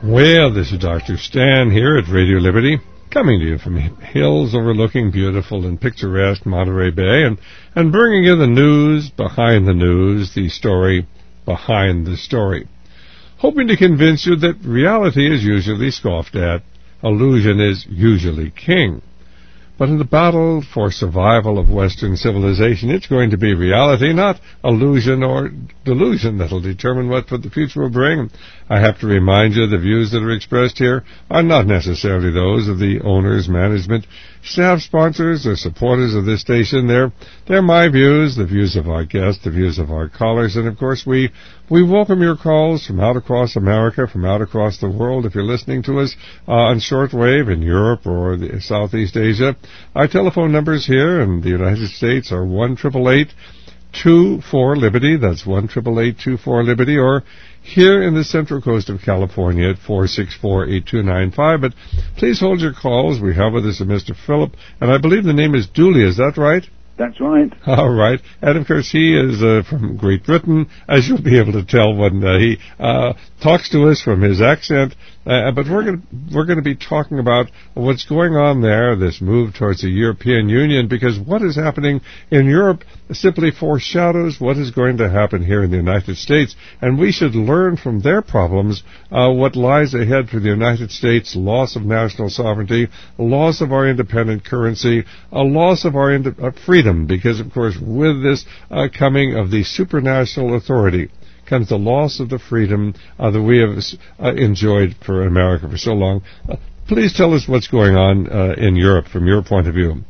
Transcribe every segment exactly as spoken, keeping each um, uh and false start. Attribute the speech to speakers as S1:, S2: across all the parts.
S1: Well, this is Doctor Stan here at Radio Liberty, coming to you from hills overlooking beautiful and picturesque Monterey Bay, and, and bringing you the news behind the news, the story behind the story. Hoping to convince you that reality is usually scoffed at, illusion is usually king. But in the battle for survival of Western civilization, it's going to be reality, not illusion or delusion, that'll determine what the future will bring. I have to remind you the views that are expressed here are not necessarily those of the owners, management, staff, sponsors, or supporters of this station. They're, they're my views, the views of our guests, the views of our callers, and of course we, we welcome your calls from out across America, from out across the world. If you're listening to us uh, on shortwave in Europe or the Southeast Asia, our telephone numbers here in the United States are one eight eight eight, two four, Liberty. That's one eight eight eight, two four, Liberty. Or here in the Central Coast of California at four six four, eight two nine five. But please hold your calls. We have with us a Mister Philip, and I believe the name is Dooley. Is that right?
S2: That's right.
S1: All right. And, of course, he is uh, from Great Britain, as you'll be able to tell when uh, he uh, talks to us from his accent. Uh, but we're going we're going to be talking about what's going on there, this move towards the European Union, because what is happening in Europe simply foreshadows what is going to happen here in the United States, and we should learn from their problems uh, what lies ahead for the United States: loss of national sovereignty, loss of our independent currency, a loss of our ind- uh, freedom, because, of course, with this uh, coming of the supranational authority comes the loss of the freedom uh, that we have uh, enjoyed for America for so long. Uh, please tell us what's going on uh, in Europe from your point of view.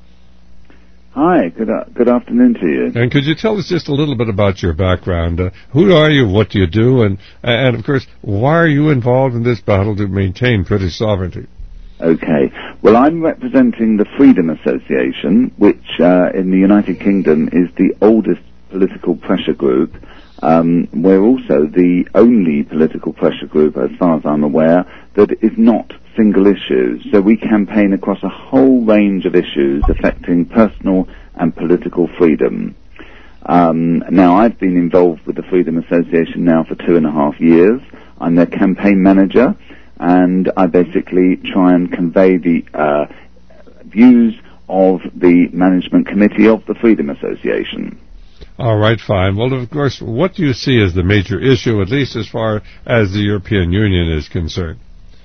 S2: Hi, good uh, good afternoon to you.
S1: And could you tell us just a little bit about your background? Uh, who are you, what do you do, and, and, of course, why are you involved in this battle to maintain British sovereignty?
S2: Okay. Well, I'm representing the Freedom Association, which uh, in the United Kingdom is the oldest political pressure group. Um, we're also the only political pressure group, as far as I'm aware, that is not single issue. So we campaign across a whole range of issues affecting personal and political freedom. Um, now, I've been involved with the Freedom Association now for two and a half years. I'm their campaign manager, and I basically try and convey the uh, views of the management committee of the Freedom Association.
S1: All right, fine. Well, of course, what do you see as the major issue, at least as far as the European Union is concerned?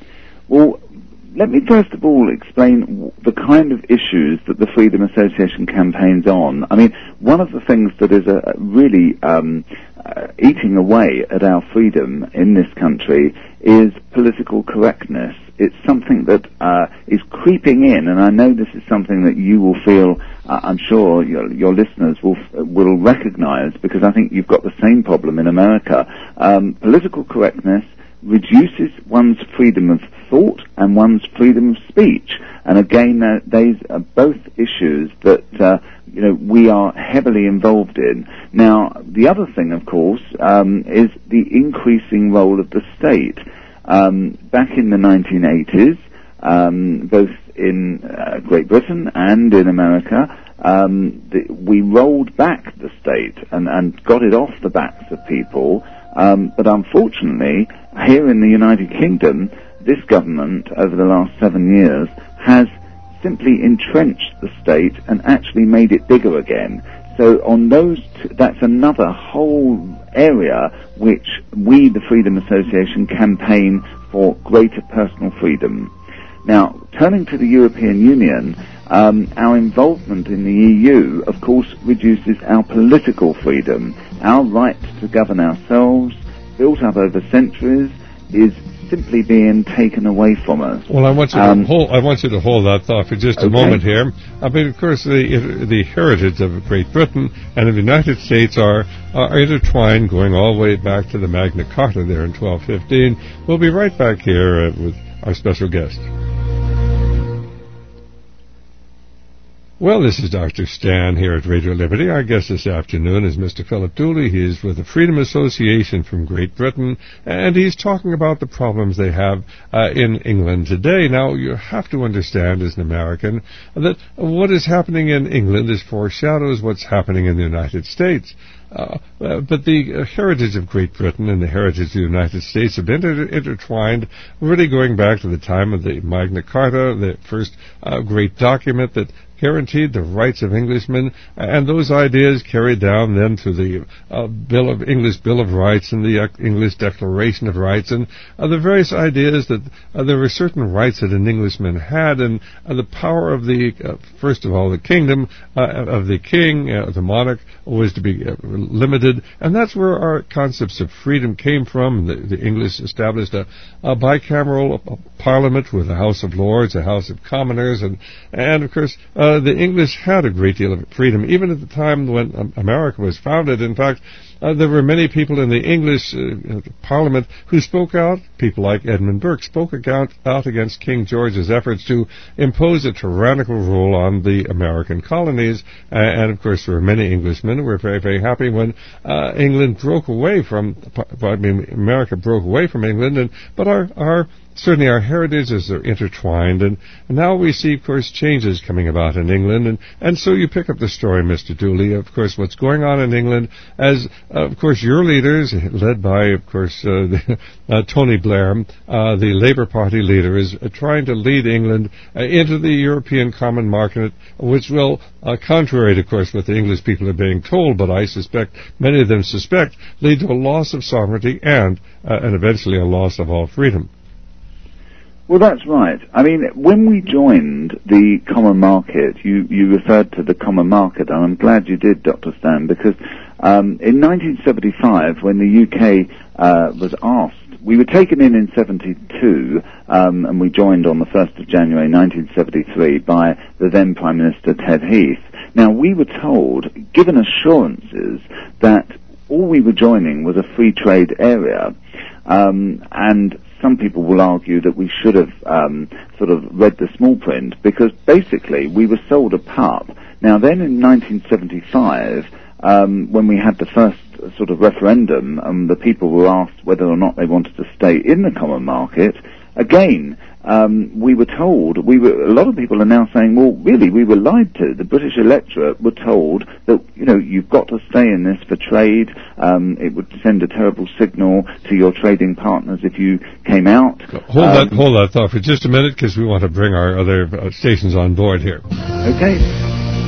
S2: Well, let me first of all explain the kind of issues that the Freedom Association campaigns on. I mean, one of the things that is a really um, uh, eating away at our freedom in this country is political correctness. It's something that uh, is creeping in, and I know this is something that you will feel, uh, I'm sure your, your listeners will will recognize, because I think you've got the same problem in America. Um, political correctness reduces one's freedom of thought and one's freedom of speech. And again, uh, these are both issues that uh, you know we are heavily involved in. Now, the other thing, of course, um, is the increasing role of the state. Um, back in the nineteen eighties, um, both in uh, Great Britain and in America, um, the, we rolled back the state and, and got it off the backs of people. Um, but unfortunately, here in the United Kingdom, this government, over the last seven years, has simply entrenched the state and actually made it bigger again. So on those, t- that's another whole area which we, the Freedom Association, campaign for greater personal freedom. Now, turning to the European Union, um, our involvement in the E U, of course, reduces our political freedom. Our right to govern ourselves, built up over centuries, is simply being taken away from us.
S1: Well, I want you
S2: um,
S1: to hold. I want you to hold that thought for just a
S2: okay.
S1: moment here. I mean, of course, the the heritage of Great Britain and of the United States are are intertwined, going all the way back to the Magna Carta there in twelve fifteen. We'll be right back here uh, with our special guest. Well, this is Doctor Stan here at Radio Liberty. Our guest this afternoon is Mister Philip Dooley. He is with the Freedom Association from Great Britain, and he's talking about the problems they have uh, in England today. Now, you have to understand as an American that what is happening in England is foreshadows what's happening in the United States. Uh, uh, but the uh, heritage of Great Britain and the heritage of the United States have been inter- intertwined, really going back to the time of the Magna Carta, the first uh, great document that guaranteed the rights of Englishmen, and those ideas carried down then to the uh, Bill of English Bill of Rights and the uh, English Declaration of Rights, and uh, the various ideas that uh, there were certain rights that an Englishman had, and uh, the power of the, uh, first of all, the kingdom uh, of the king, uh, the monarch, was to be uh, limited, and that's where our concepts of freedom came from. The, the English established a, a bicameral a parliament with a House of Lords, a House of Commoners, and, and of course, uh, Uh, the English had a great deal of freedom, even at the time when um, America was founded. In fact, uh, there were many people in the English uh, Parliament who spoke out. People like Edmund Burke spoke out, out against King George's efforts to impose a tyrannical rule on the American colonies. Uh, and, of course, there were many Englishmen who were very, very happy when uh, England broke away from, I mean, America broke away from England. And but our our Certainly our heritages are intertwined, and, and now we see, of course, changes coming about in England, and, and so you pick up the story, Mister Dooley, of course, what's going on in England, as, uh, of course, your leaders, led by, of course, uh, the, uh, Tony Blair, uh, the Labour Party leader, is uh, trying to lead England uh, into the European Common Market, which will, uh, contrary to, of course, what the English people are being told, but I suspect, many of them suspect, lead to a loss of sovereignty and, uh, and eventually a loss of all freedom.
S2: Well, that's right. I mean, when we joined the common market, you, you referred to the common market, and I'm glad you did, Doctor Stan, because um, in nineteen seventy-five, when the U K uh, was asked, we were taken in in seventy-two, um, and we joined on the first of January nineteen seventy-three by the then Prime Minister Ted Heath. Now, we were told, given assurances, that all we were joining was a free trade area, um, and some people will argue that we should have um, sort of read the small print, because basically we were sold a pup. Now then in nineteen seventy-five, um, when we had the first sort of referendum and the people were asked whether or not they wanted to stay in the common market, again, um, we were told, we were, a lot of people are now saying, well, really, we were lied to. The British electorate were told that, you know, you've got to stay in this for trade. Um, it would send a terrible signal to your trading partners if you came out.
S1: Hold um, that, hold that thought for just a minute, because we want to bring our other uh, stations on board here.
S2: Okay.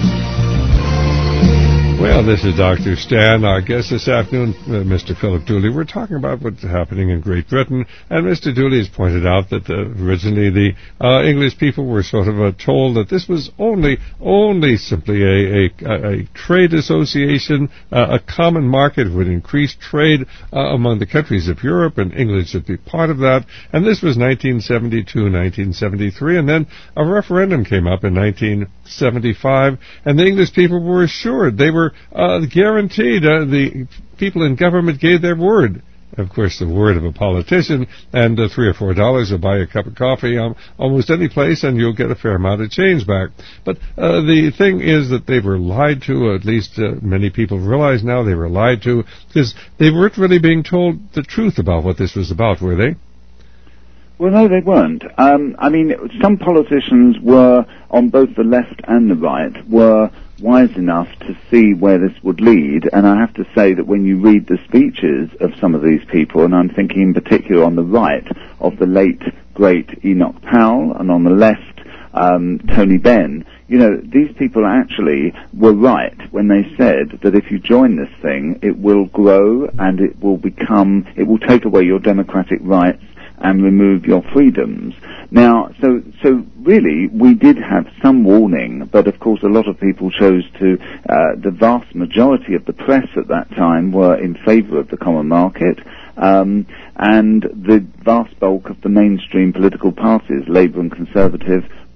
S1: Well, this is Doctor Stan. Our guest this afternoon, uh, Mister Philip Dooley. We're talking about what's happening in Great Britain, and Mister Dooley has pointed out that uh, originally the uh, English people were sort of uh, told that this was only only simply a, a, a trade association, uh, a common market would increase trade uh, among the countries of Europe, and England should be part of that. And this was nineteen seventy-two, nineteen seventy-three, and then a referendum came up in nineteen seventy-five, and the English people were assured, they were uh, guaranteed, uh, the people in government gave their word. Of course, the word of a politician, and uh, three or four dollars will buy a cup of coffee um, almost any place, and you'll get a fair amount of change back. But uh, the thing is that they were lied to, or at least uh, many people realize now they were lied to, because they weren't really being told the truth about what this was about, were they?
S2: Well, no, they weren't. Um, I mean, some politicians were, on both the left and the right, were wise enough to see where this would lead, and I have to say that when you read the speeches of some of these people, and I'm thinking in particular on the right of the late, great Enoch Powell, and on the left, um, Tony Benn, you know, these people actually were right when they said that if you join this thing, it will grow and it will become, it will take away your democratic rights and remove your freedoms. Now, so so really, we did have some warning, but of course a lot of people chose to, uh, the vast majority of the press at that time were in favour of the common market, um, and the vast bulk of the mainstream political parties, Labour and Conservative,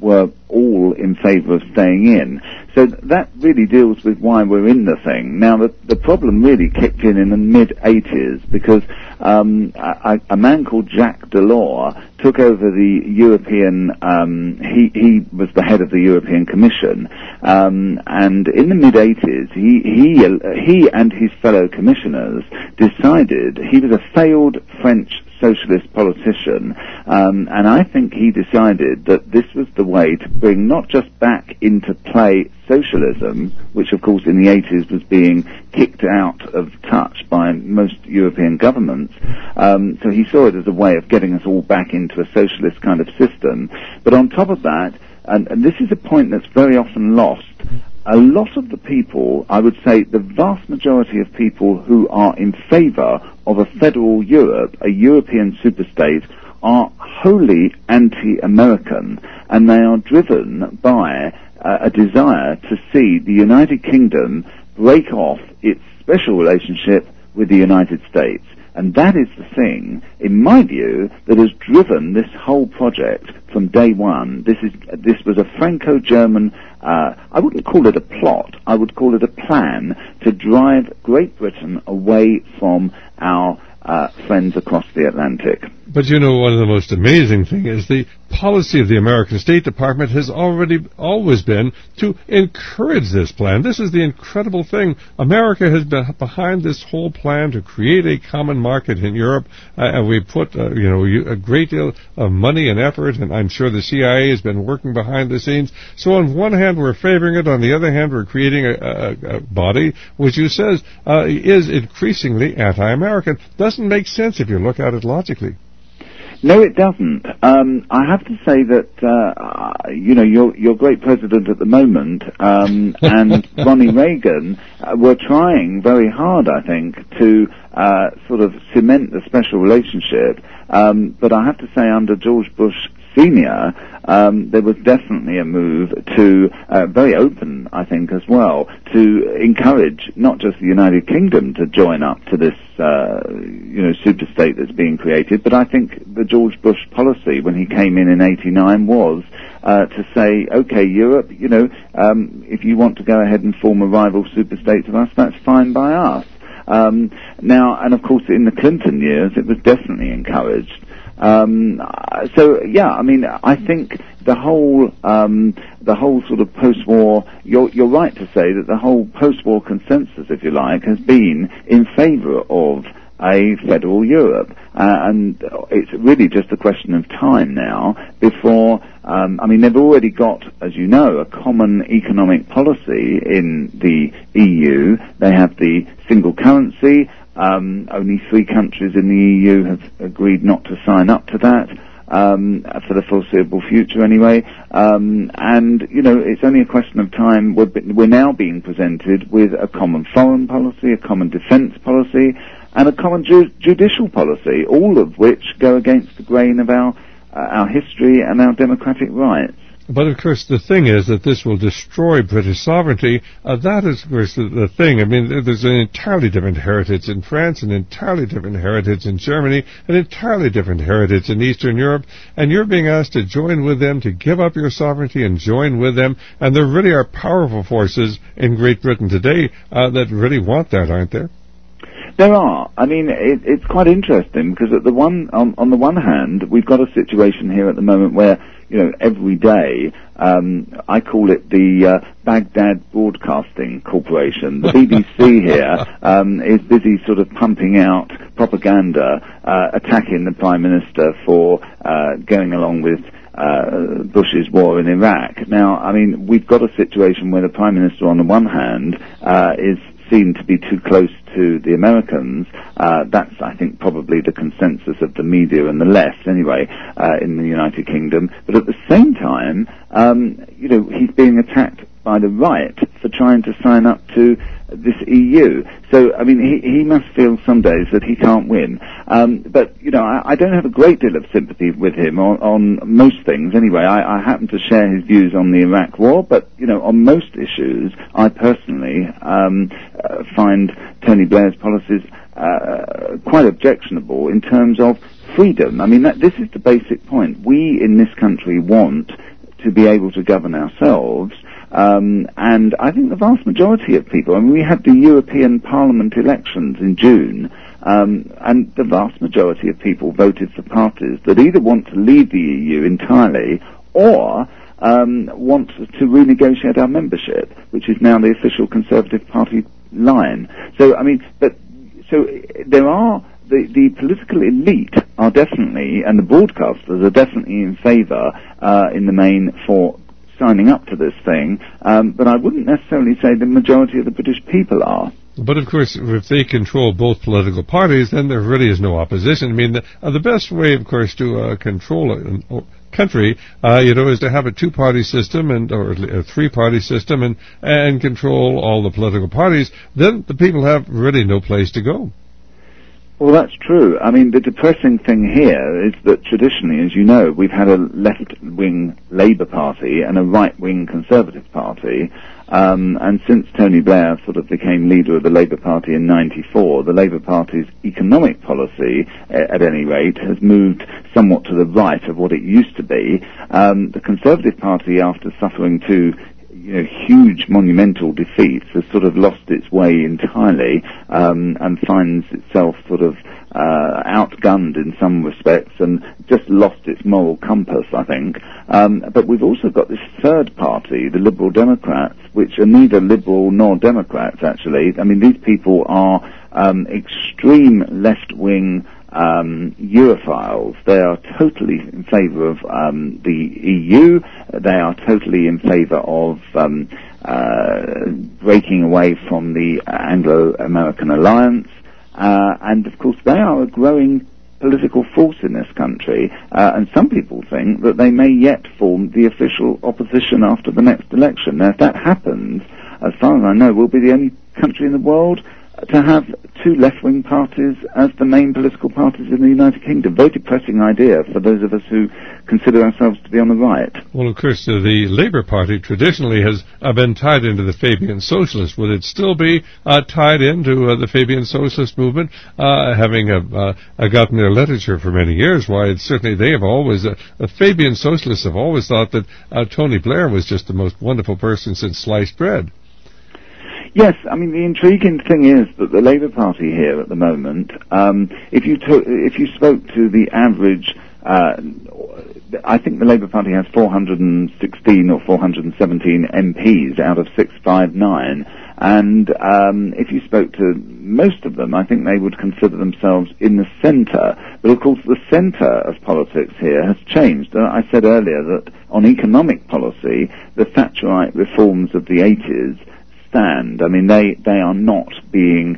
S2: were all in favour of staying in. So that really deals with why we're in the thing. Now, the, the problem really kicked in in the mid eighties because um, a, a man called Jacques Delors took over the European, um, he, he was the head of the European Commission, um, and in the mid eighties, he, he, he and his fellow commissioners decided, he was a failed French socialist politician, um, and I think he decided that this was the way to bring not just back into play socialism, which of course in the eighties was being kicked out of touch by most European governments, um, so he saw it as a way of getting us all back into a socialist kind of system. But on top of that, and, and this is a point that's very often lost, a lot of the people, I would say the vast majority of people who are in favour of a federal Europe, a European superstate, are wholly anti-American, and they are driven by uh, a desire to see the United Kingdom break off its special relationship with the United States. And that is the thing, in my view, that has driven this whole project from day one. This is this was a Franco-German, uh, I wouldn't call it a plot, I would call it a plan to drive Great Britain away from our uh, friends across the Atlantic.
S1: But you know, one of the most amazing things is the policy of the American State Department has already always been to encourage this plan. This is the incredible thing. America has been behind this whole plan to create a common market in Europe, uh, and we put uh, you know a great deal of money and effort, and I'm sure the C I A has been working behind the scenes. So on one hand we're favoring it, on the other hand we're creating a, a, a body which you says uh, is increasingly anti-American. Doesn't make sense if you look at it logically.
S2: No, it doesn't. Um, I have to say that, uh, you know, your, your great president at the moment, um, and Ronnie Reagan uh, were trying very hard, I think, to uh, sort of cement the special relationship. Um, but I have to say, under George Bush Senior, um, there was definitely a move to, uh, very open, I think, as well, to encourage not just the United Kingdom to join up to this, uh, you know, superstate that's being created, but I think the George Bush policy when he came in in eighty-nine was uh, to say, okay, Europe, you know, um, if you want to go ahead and form a rival superstate to us, that's fine by us. Um, now, and of course, in the Clinton years, it was definitely encouraged. Um, so yeah, I mean, I think the whole um, the whole sort of post-war. You're, you're right to say that the whole post-war consensus, if you like, has been in favour of a federal Europe, uh, and it's really just a question of time now before. Um, I mean, they've already got, as you know, a common economic policy in the E U. They have the single currency. Um, only three countries in the E U have agreed not to sign up to that, um, for the foreseeable future anyway. Um, and, you know, it's only a question of time. We're, we're now being presented with a common foreign policy, a common defence policy, and a common ju- judicial policy, all of which go against the grain of our, uh, our history and our democratic rights.
S1: But, of course, the thing is that this will destroy British sovereignty. Uh, that is, of course, the, the thing. I mean, there's an entirely different heritage in France, an entirely different heritage in Germany, an entirely different heritage in Eastern Europe, and you're being asked to join with them, to give up your sovereignty and join with them, and there really are powerful forces in Great Britain today uh, that really want that, aren't there?
S2: There are. I mean, it, it's quite interesting because at the one, on, on the one hand, we've got a situation here at the moment where, you know, every day, um, I call it the uh, Baghdad Broadcasting Corporation. The B B C here um, is busy sort of pumping out propaganda, uh, attacking the Prime Minister for uh, going along with Uh, Bush's war in Iraq. Now, I mean, we've got a situation where the Prime Minister, on the one hand, uh, is seen to be too close to the Americans. Uh, that's, I think, probably the consensus of the media and the left, anyway, uh, in the United Kingdom. But at the same time, um, you know, he's being attacked by the right for trying to sign up to this E U. So, I mean, he, he must feel some days that he can't win. Um, but, you know, I, I don't have a great deal of sympathy with him on, on most things. Anyway, I, I happen to share his views on the Iraq war, but, you know, on most issues, I personally um, uh, find Tony Blair's policies uh, quite objectionable in terms of freedom. I mean, that, this is the basic point. We in this country want to be able to govern ourselves. Um, and I think the vast majority of people, I mean, we had the European Parliament elections in June, um, and the vast majority of people voted for parties that either want to leave the E U entirely or um, want to renegotiate our membership, which is now the official Conservative Party line. So, I mean, but so there are the, the political elite are definitely, and the broadcasters are definitely in favour uh, in the main for signing up to this thing, um, but I wouldn't necessarily say the majority of the British people are.
S1: But of course, if they control both political parties, then there really is no opposition. I mean, the, uh, the best way, of course, to uh, control a, a country, uh, you know, is to have a two-party system and or a three-party system and and control all the political parties. Then the people have really no place to go.
S2: Well, that's true. I mean, the depressing thing here is that traditionally, as you know, we've had a left-wing Labour Party and a right-wing Conservative Party, um, and since Tony Blair sort of became leader of the Labour Party in ninety-four, the Labour Party's economic policy, at any rate, has moved somewhat to the right of what it used to be. Um, the Conservative Party, after suffering two you know, huge monumental defeats, has sort of lost its way entirely, um, and finds itself sort of uh, outgunned in some respects and just lost its moral compass, I think. Um, but we've also got this third party, the Liberal Democrats, which are neither Liberal nor Democrats, actually. I mean, these people are um, extreme left-wing Um, Europhiles. They are totally in favour of um, the E U. They are totally in favour of um, uh, breaking away from the Anglo-American alliance. Uh, and, of course, they are a growing political force in this country. Uh, and some people think that they may yet form the official opposition after the next election. Now, if that happens, as far as I know, we'll be the only country in the world to have two left-wing parties as the main political parties in the United Kingdom. Very depressing idea for those of us who consider ourselves to be on the right.
S1: Well, of course, uh, the Labour Party traditionally has uh, been tied into the Fabian Socialists. Would it still be uh, tied into uh, the Fabian Socialist movement, uh, having uh, uh, gotten their literature for many years? Why, it's certainly they have always, uh, the Fabian Socialists have always thought that uh, Tony Blair was just the most wonderful person since sliced bread.
S2: Yes, I mean, the intriguing thing is that the Labour Party here at the moment, um, if you to- if you spoke to the average, uh, I think the Labour Party has four hundred sixteen or four hundred seventeen M Ps out of six five nine, and um, if you spoke to most of them, I think they would consider themselves in the centre. But of course, the centre of politics here has changed. Uh, I said earlier that on economic policy, the Thatcherite reforms of the eighties stand. I mean, they, they are not being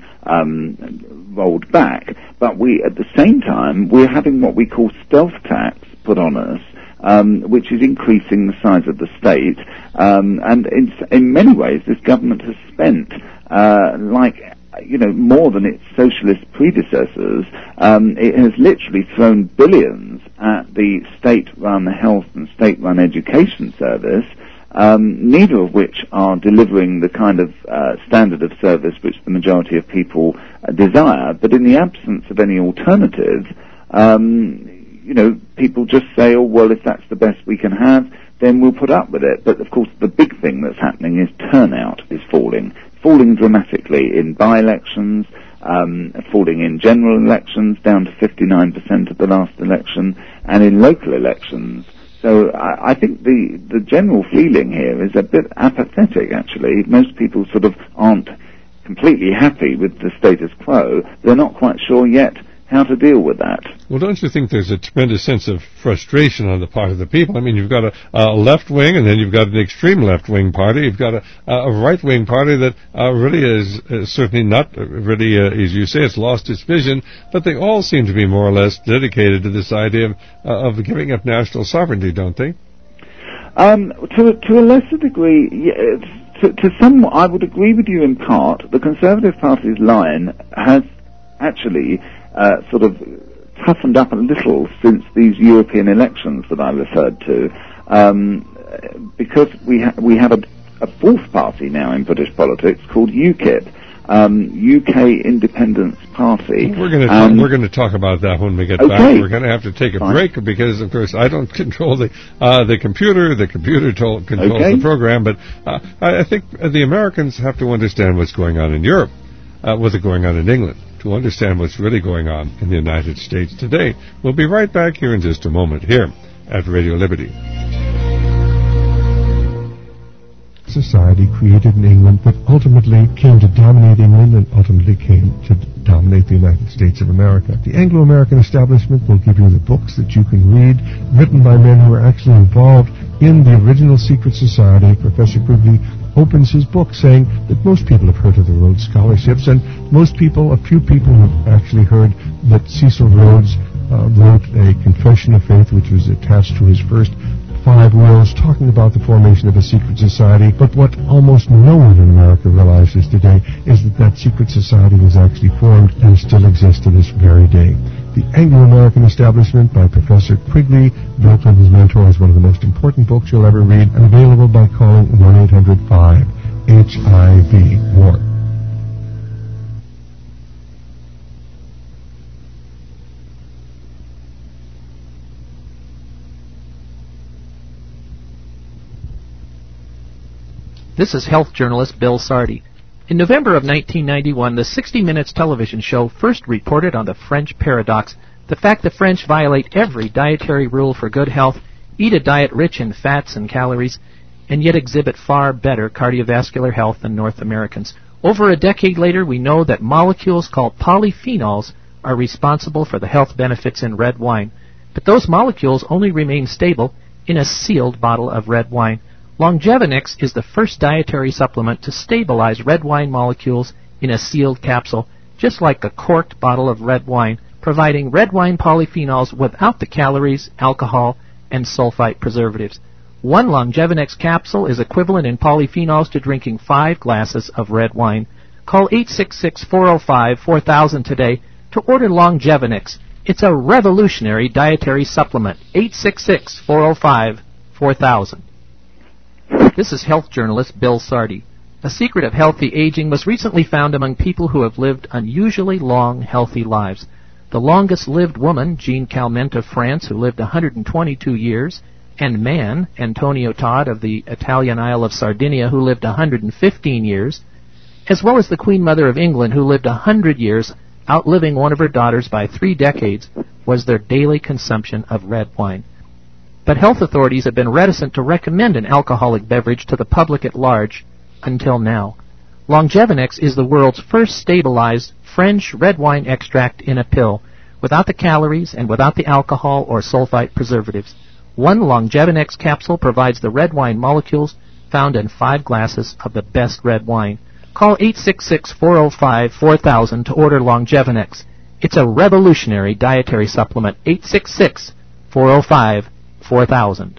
S2: um, rolled back, but we, at the same time, we're having what we call stealth tax put on us, um, which is increasing the size of the state, um, and in, in many ways, this government has spent, uh, like, you know, more than its socialist predecessors. Um, it has literally thrown billions at the state-run health and state-run education service, Um, neither of which are delivering the kind of uh, standard of service which the majority of people uh, desire. But in the absence of any alternative, um, you know, people just say, oh, well, if that's the best we can have, then we'll put up with it. But, of course, the big thing that's happening is turnout is falling, falling dramatically in by-elections, um, falling in general elections, down to fifty-nine percent at the last election, and in local elections. So I, I think the, the general feeling here is a bit apathetic, actually. Most people sort of aren't completely happy with the status quo. They're not quite sure yet how to deal with that.
S1: Well, don't you think there's a tremendous sense of frustration on the part of the people? I mean, you've got a, a left-wing, and then you've got an extreme left-wing party. You've got a, a right-wing party that uh, really is uh, certainly not really, uh, as you say, it's lost its vision, but they all seem to be more or less dedicated to this idea of, uh, of giving up national sovereignty, don't they?
S2: Um, to, to a lesser degree, yeah, to, to some, I would agree with you in part. The Conservative Party's line has actually uh, sort of toughened up a little since these European elections that I referred to, um, because we ha- we have a, a fourth party now in British politics called UKIP, um, U K Independence Party.
S1: We're going to
S2: um,
S1: talk, we're going to talk about that when we get
S2: okay.
S1: back. We're going to have to take a
S2: Fine.
S1: break because, of course, I don't control the uh, the computer. The computer to- controls
S2: Okay.
S1: the program. But uh, I, I think the Americans have to understand what's going on in Europe, uh, what's going on in England, to understand what's really going on in the United States today. We'll be right back here in just a moment here at Radio Liberty.
S3: Society created in England that ultimately came to dominate England and ultimately came to dominate the United States of America. The Anglo-American establishment will give you the books that you can read, written by men who are actually involved in the original secret society. Professor Quigley opens his book saying that most people have heard of the Rhodes Scholarships, and most people, a few people have actually heard that Cecil Rhodes uh, wrote a confession of faith which was attached to his first five wills talking about the formation of a secret society. But what almost no one in America realizes today is that that secret society was actually formed and still exists to this very day. The Anglo-American Establishment by Professor Quigley, built on his mentor, is one of the most important books you'll ever read, and available by calling one eight hundred five H I V war.
S4: This is health journalist Bill Sardi. In November of nineteen ninety-one, the sixty minutes television show first reported on the French paradox, the fact the French violate every dietary rule for good health, eat a diet rich in fats and calories, and yet exhibit far better cardiovascular health than North Americans. Over a decade later, we know that molecules called polyphenols are responsible for the health benefits in red wine. But those molecules only remain stable in a sealed bottle of red wine. Longevinix is the first dietary supplement to stabilize red wine molecules in a sealed capsule, just like a corked bottle of red wine, providing red wine polyphenols without the calories, alcohol, and sulfite preservatives. One Longevinix capsule is equivalent in polyphenols to drinking five glasses of red wine. Call eight six six, four zero five, four thousand today to order Longevinix. It's a revolutionary dietary supplement. eight six six, four zero five, four thousand. This is health journalist Bill Sardi. A secret of healthy aging was recently found among people who have lived unusually long, healthy lives. The longest-lived woman, Jean Calment of France, who lived one hundred twenty-two years, and man, Antonio Todd of the Italian Isle of Sardinia, who lived one hundred fifteen years, as well as the Queen Mother of England, who lived one hundred years, outliving one of her daughters by three decades, was their daily consumption of red wine. But health authorities have been reticent to recommend an alcoholic beverage to the public at large until now. Longevinix is the world's first stabilized French red wine extract in a pill, without the calories and without the alcohol or sulfite preservatives. One Longevinix capsule provides the red wine molecules found in five glasses of the best red wine. Call eight six six, four zero five, four thousand to order Longevinix. It's a revolutionary dietary supplement. eight six six, four zero five, four thousand.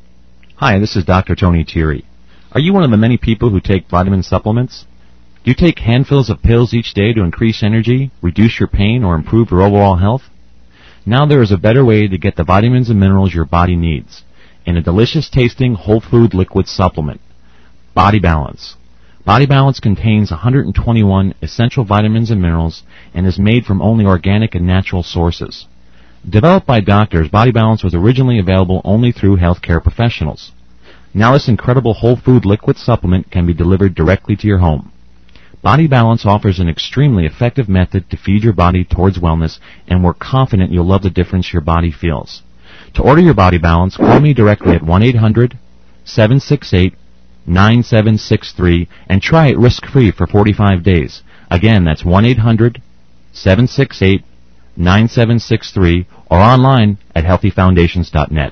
S5: Hi, this is Doctor Tony Thierry. Are you one of the many people who take vitamin supplements? Do you take handfuls of pills each day to increase energy, reduce your pain, or improve your overall health? Now there is a better way to get the vitamins and minerals your body needs in a delicious-tasting whole food liquid supplement, Body Balance. Body Balance contains one hundred twenty-one essential vitamins and minerals and is made from only organic and natural sources. Developed by doctors, Body Balance was originally available only through healthcare professionals. Now this incredible whole food liquid supplement can be delivered directly to your home. Body Balance offers an extremely effective method to feed your body towards wellness, and we're confident you'll love the difference your body feels. To order your Body Balance, call me directly at one eight hundred, seven six eight, nine seven six three and try it risk-free for forty-five days. Again, that's one eight hundred, seven six eight, nine seven six three or online at healthy foundations dot net.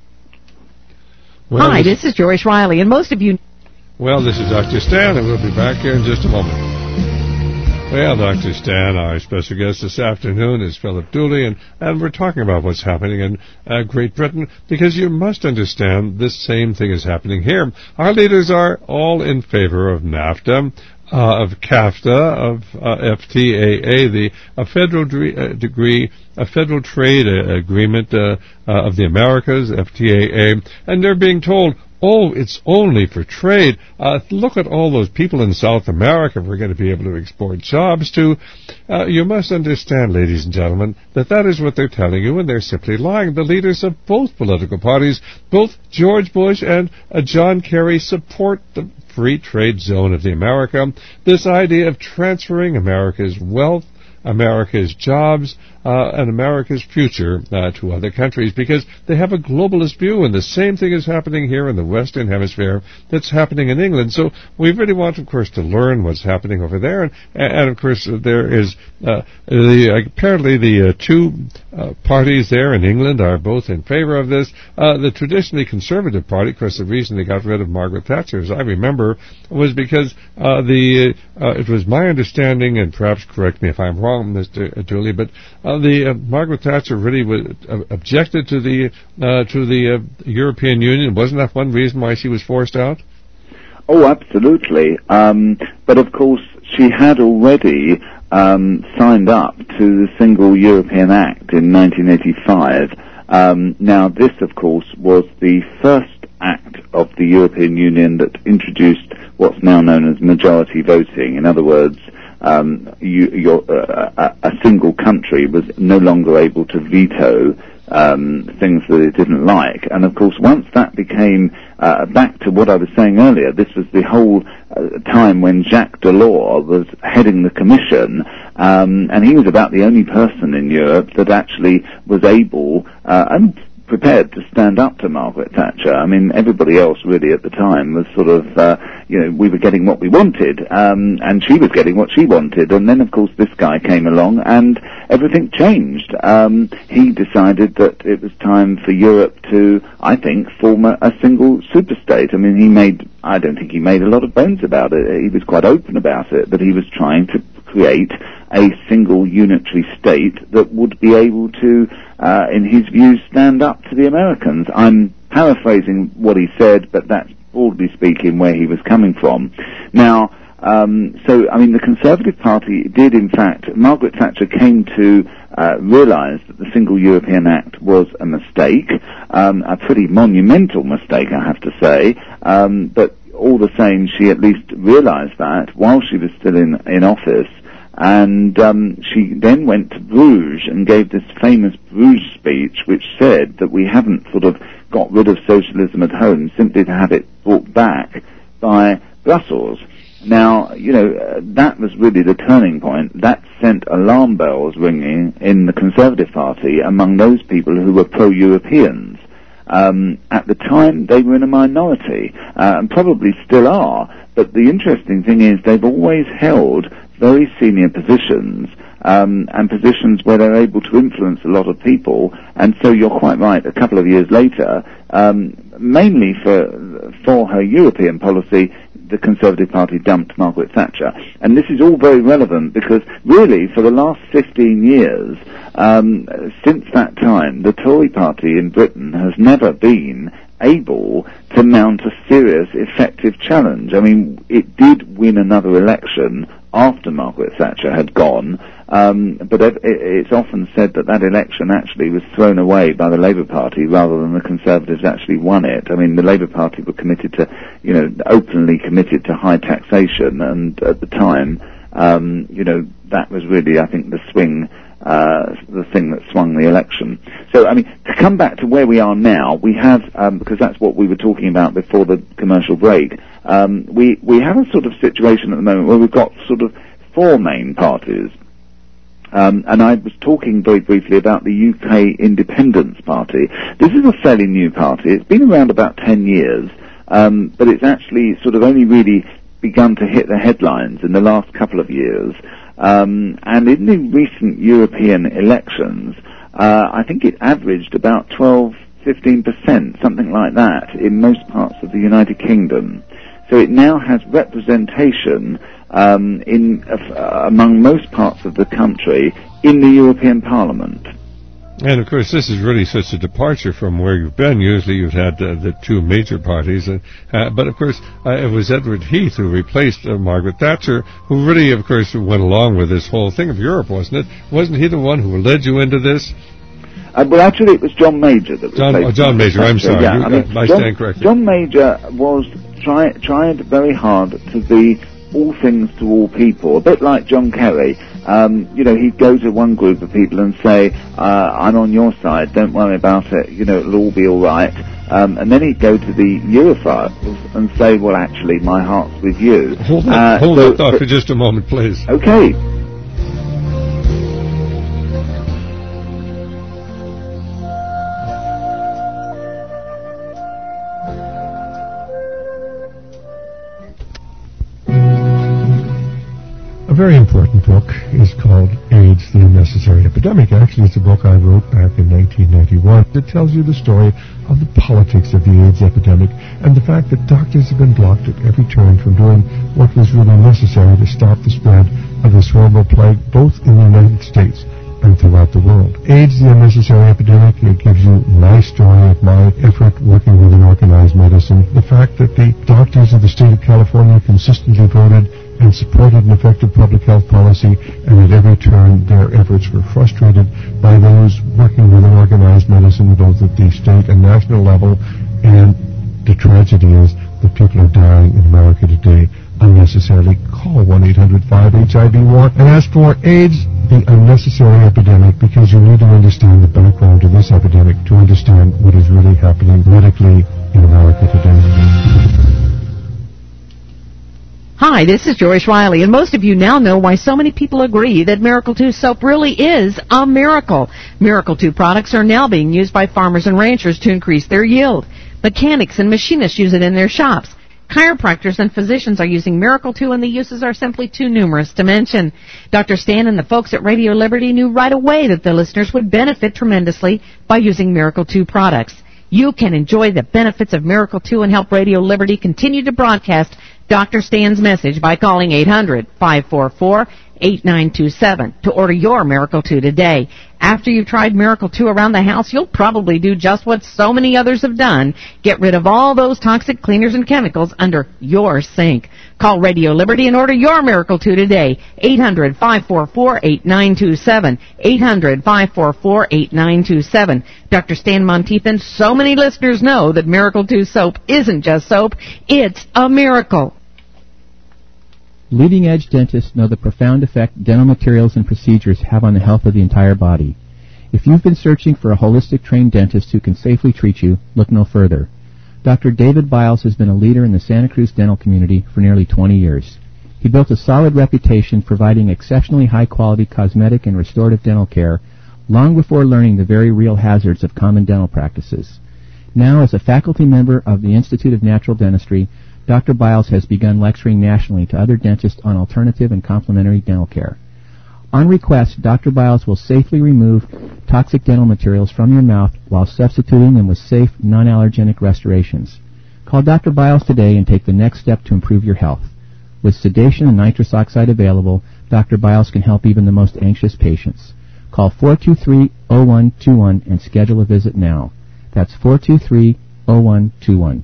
S1: Well,
S6: Hi, this is Joyce Riley, and most of you...
S1: Well, this is Doctor Stan, and we'll be back here in just a moment. Well, Doctor Stan, our special guest this afternoon is Philip Dooley, and, and we're talking about what's happening in uh, Great Britain, because you must understand this same thing is happening here. Our leaders are all in favor of NAFTA, uh, of CAFTA, of uh, F T A A, the a federal de- uh, degree, a federal trade uh, agreement uh, uh, of the Americas, F T A A, and they're being told, oh, it's only for trade. Uh, look at all those people in South America we're going to be able to export jobs to. Uh, you must understand, ladies and gentlemen, that that is what they're telling you, and they're simply lying. The leaders of both political parties, both George Bush and uh, John Kerry, support the free trade zone of the America. This idea of transferring America's wealth, America's jobs, uh, and America's future uh, to other countries, because they have a globalist view, and the same thing is happening here in the Western Hemisphere that's happening in England. So we really want, of course, to learn what's happening over there, and, and of course, there is uh, the apparently the uh, two uh, parties there in England are both in favor of this. Uh, the traditionally Conservative Party, of course, the reason they got rid of Margaret Thatcher, as I remember, was because uh, the uh, it was my understanding, and perhaps correct me if I'm wrong, Mister Dooley, but uh, the uh, Margaret Thatcher really was, uh, objected to the uh, to the uh, European Union. Wasn't that one reason why she was forced out?
S2: Oh, absolutely. Um, but of course, she had already um, signed up to the Single European Act in nineteen eighty-five. Um, now, this, of course, was the first act of the European Union that introduced what's now known as majority voting. In other words, um, you, you're, uh, a, a single country was no longer able to veto um, things that it didn't like. And of course, once that became, uh, back to what I was saying earlier, this was the whole uh, time when Jacques Delors was heading the Commission, um, and he was about the only person in Europe that actually was able, uh, and prepared to stand up to Margaret Thatcher. I mean, everybody else really at the time was sort of, uh, you know, we were getting what we wanted, um, and she was getting what she wanted. And then, of course, this guy came along and everything changed. Um, he decided that it was time for Europe to, I think, form a, a single superstate. I mean, he made, I don't think he made a lot of bones about it. He was quite open about it, that he was trying to create a single unitary state that would be able to, uh, in his view, stand up to the Americans. I'm paraphrasing what he said, but that's broadly speaking where he was coming from. Now, um, so, I mean, the Conservative Party did, in fact, Margaret Thatcher came to uh, realise that the Single European Act was a mistake, um, a pretty monumental mistake, I have to say, um, but all the same, she at least realised that while she was still in, in office. And um, she then went to Bruges and gave this famous Bruges speech, which said that we haven't sort of got rid of socialism at home simply to have it brought back by Brussels. Now, you know, uh, that was really the turning point. That sent alarm bells ringing in the Conservative Party among those people who were pro-Europeans. Um, at the time, they were in a minority, uh, and probably still are. But the interesting thing is they've always held very senior positions, um, and positions where they're able to influence a lot of people. And so you're quite right, a couple of years later, um, mainly for for her European policy, the Conservative Party dumped Margaret Thatcher. And this is all very relevant because really for the last fifteen years, um, since that time, the Tory party in Britain has never been able to mount a serious, effective challenge. I mean, it did win another election after Margaret Thatcher had gone, um, but it, it's often said that that election actually was thrown away by the Labour Party rather than the Conservatives actually won it. I mean, the Labour Party were committed to, you know, openly committed to high taxation, and at the time, um, you know, that was really, I think, the swing, uh, the thing that swung the election. So, I mean, to come back to where we are now, we have, um, because that's what we were talking about before the commercial break, um, we, we have a sort of situation at the moment where we've got sort of four main parties. Um, and I was talking very briefly about the U K Independence Party. This is a fairly new party. It's been around about ten years, um, but it's actually sort of only really begun to hit the headlines in the last couple of years. Um, and in the recent European elections, uh, I think it averaged about twelve, fifteen percent, something like that, in most parts of the United Kingdom. So it now has representation um, in uh, among most parts of the country in the European Parliament.
S1: And, of course, this is really such a departure from where you've been. Usually you've had uh, the two major parties. Uh, uh, but, of course, uh, it was Edward Heath who replaced uh, Margaret Thatcher, who really, of course, went along with this whole thing of Europe, wasn't it? Wasn't he the one who led you into this?
S2: Uh, well, actually, it was John Major that
S1: John,
S2: replaced
S1: oh, John
S2: Margaret
S1: Major, I'm
S2: Thatcher.
S1: sorry.
S2: Yeah,
S1: you,
S2: I mean,
S1: uh, I
S2: John,
S1: stand corrected.
S2: John Major was try, tried very hard to be all things to all people, a bit like John Kerry. Um, you know, he'd go to one group of people and say, uh, I'm on your side, don't worry about it, you know, it'll all be all right. Um, and then he'd go to the Europhiles and say, well, actually, my heart's with you.
S1: Hold that, uh, hold
S2: so,
S1: that thought for just a moment, please.
S2: Okay.
S3: A very important book is called AIDS, the Unnecessary Epidemic. Actually, it's a book I wrote back in nineteen ninety-one. It tells you the story of the politics of the AIDS epidemic and the fact that doctors have been blocked at every turn from doing what was really necessary to stop the spread of this horrible plague, both in the United States and throughout the world. AIDS, the Unnecessary Epidemic, it gives you my story of my effort working with an organized medicine. The fact that the doctors of the state of California consistently voted and supported an effective public health policy, and at every turn their efforts were frustrated by those working with an organized medicine, both at the state and national level. And the tragedy is that people are dying in America today unnecessarily. Call one eight hundred five H I V war and ask for AIDS, the Unnecessary Epidemic, because you need to understand the background to this epidemic to understand what is really happening medically in America today.
S6: Hi, this is Joyce Riley, and most of you now know why so many people agree that Miracle two soap really is a miracle. Miracle two products are now being used by farmers and ranchers to increase their yield. Mechanics and machinists use it in their shops. Chiropractors and physicians are using Miracle two, and the uses are simply too numerous to mention. Doctor Stan and the folks at Radio Liberty knew right away that the listeners would benefit tremendously by using Miracle two products. You can enjoy the benefits of Miracle two and help Radio Liberty continue to broadcast Doctor Stan's message by calling eight hundred five four four eight nine two seven to order your Miracle two today. After you've tried Miracle two around the house, you'll probably do just what so many others have done. Get rid of all those toxic cleaners and chemicals under your sink. Call Radio Liberty and order your Miracle two today. eight hundred five four four eight nine two seven. eight hundred five four four eight nine two seven. Doctor Stan Monteith and so many listeners know that Miracle two soap isn't just soap, it's a miracle.
S7: Leading-edge dentists know the profound effect dental materials and procedures have on the health of the entire body. If you've been searching for a holistic trained dentist who can safely treat you, look no further. Doctor David Biles has been a leader in the Santa Cruz dental community for nearly twenty years. He built a solid reputation providing exceptionally high-quality cosmetic and restorative dental care long before learning the very real hazards of common dental practices. Now, as a faculty member of the Institute of Natural Dentistry, Doctor Biles has begun lecturing nationally to other dentists on alternative and complementary dental care. On request, Doctor Biles will safely remove toxic dental materials from your mouth while substituting them with safe, non-allergenic restorations. Call Doctor Biles today and take the next step to improve your health. With sedation and nitrous oxide available, Doctor Biles can help even the most anxious patients. Call four two three, zero one two one and schedule a visit now. That's four two three, zero one two one.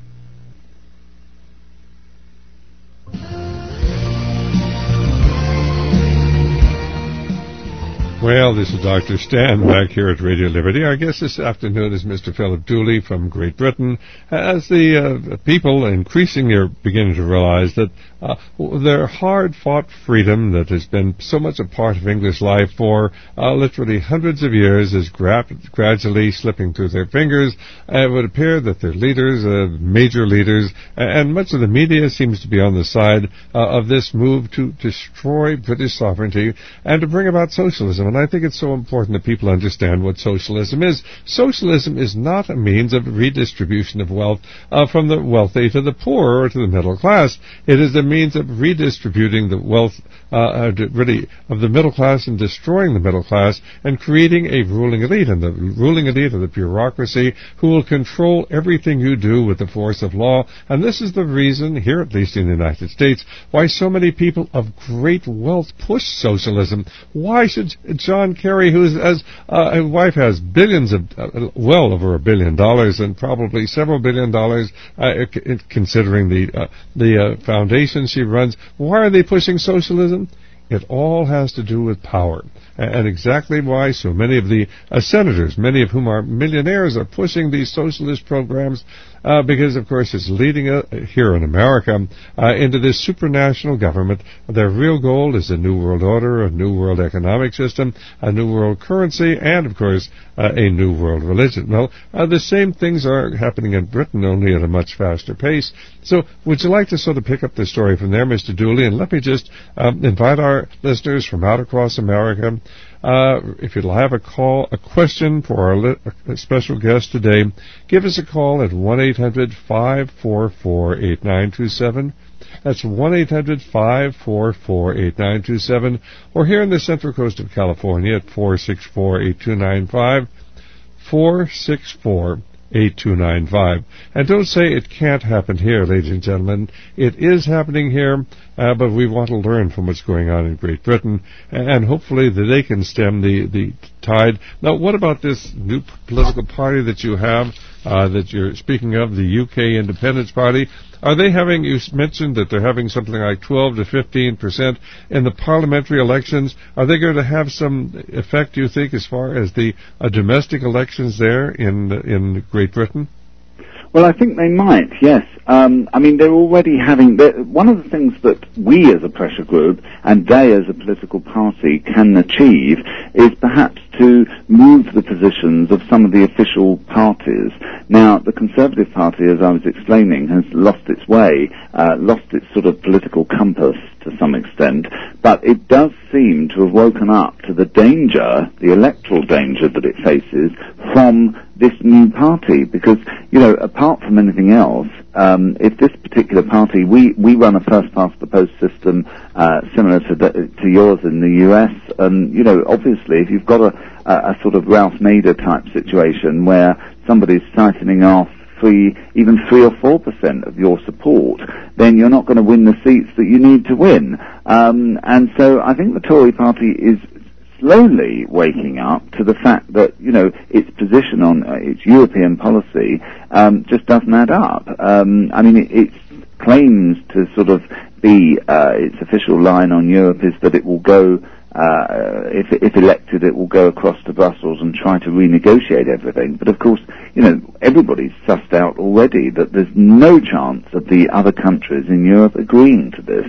S1: Well, this is Doctor Stan back here at Radio Liberty. Our guest this afternoon is Mister Philip Dooley from Great Britain. As the uh, people increasingly are beginning to realize that uh, their hard-fought freedom that has been so much a part of English life for uh, literally hundreds of years is gra- gradually slipping through their fingers. Uh, it would appear that their leaders, uh, major leaders, and much of the media seems to be on the side uh, of this move to destroy British sovereignty and to bring about socialism. And I think it's so important that people understand what socialism is. Socialism is not a means of redistribution of wealth uh, from the wealthy to the poor or to the middle class. It is a means of redistributing the wealth uh, really of the middle class and destroying the middle class and creating a ruling elite. And the ruling elite of the bureaucracy who will control everything you do with the force of law. And this is the reason, here at least in the United States, why so many people of great wealth push socialism. Why should John Kerry, whose as uh, his wife has billions of, uh, well over a billion dollars, and probably several billion dollars, uh, considering the uh, the uh, foundation she runs. Why are they pushing socialism? it all has to do with power. And exactly why so many of the uh, senators, many of whom are millionaires, are pushing these socialist programs uh, because, of course, it's leading uh, here in America uh, into this supranational government. Their real goal is a new world order, a new world economic system, a new world currency, and, of course, uh, a new world religion. Well, uh, the same things are happening in Britain, only at a much faster pace. So would you like to sort of pick up the story from there, Mister Dooley? And let me just um, invite our listeners from out across America. Uh, if you'll have a call, a question for our li- a special guest today, give us a call at one eight hundred five four four eight nine two seven. That's one eight hundred five four four eight nine two seven. Or here in the Central Coast of California at four six four eight two nine five, four six four eight two nine five. And don't say it can't happen here, ladies and gentlemen. It is happening here, uh, but we want to learn from what's going on in Great Britain, and hopefully that they can stem the, the tide. Now, what about this new political party that you have, uh, that you're speaking of, the U K Independence Party? Are they having, you mentioned that they're having something like twelve to fifteen percent in the parliamentary elections. Are they going to have some effect, do you think, as far as the uh, domestic elections there in in Great Britain?
S2: Well, I think they might, yes. Um, I mean, they're already having... They're, one of the things that we as a pressure group and they as a political party can achieve is perhaps to move the positions of some of the official parties. Now, the Conservative Party, as I was explaining, has lost its way, uh, lost its sort of political compass to some extent, but it does seem to have woken up to the danger, the electoral danger that it faces from this new party, because, you know, apart from anything else, um, if this particular party, we, we run a first-past-the-post system uh, similar to, the, to yours in the U S, and, you know, obviously if you've got a, a, a sort of Ralph Nader type situation where somebody's siphoning off three, even three or four percent of your support, then you're not going to win the seats that you need to win. Um, and so I think the Tory party is slowly waking up to the fact that, you know, its position on uh, its European policy um, just doesn't add up. Um, I mean, it, its claims to sort of be, uh, its official line on Europe is that it will go, uh, if, if elected, it will go across to Brussels and try to renegotiate everything. But of course, you know, everybody's sussed out already that there's no chance of the other countries in Europe agreeing to this.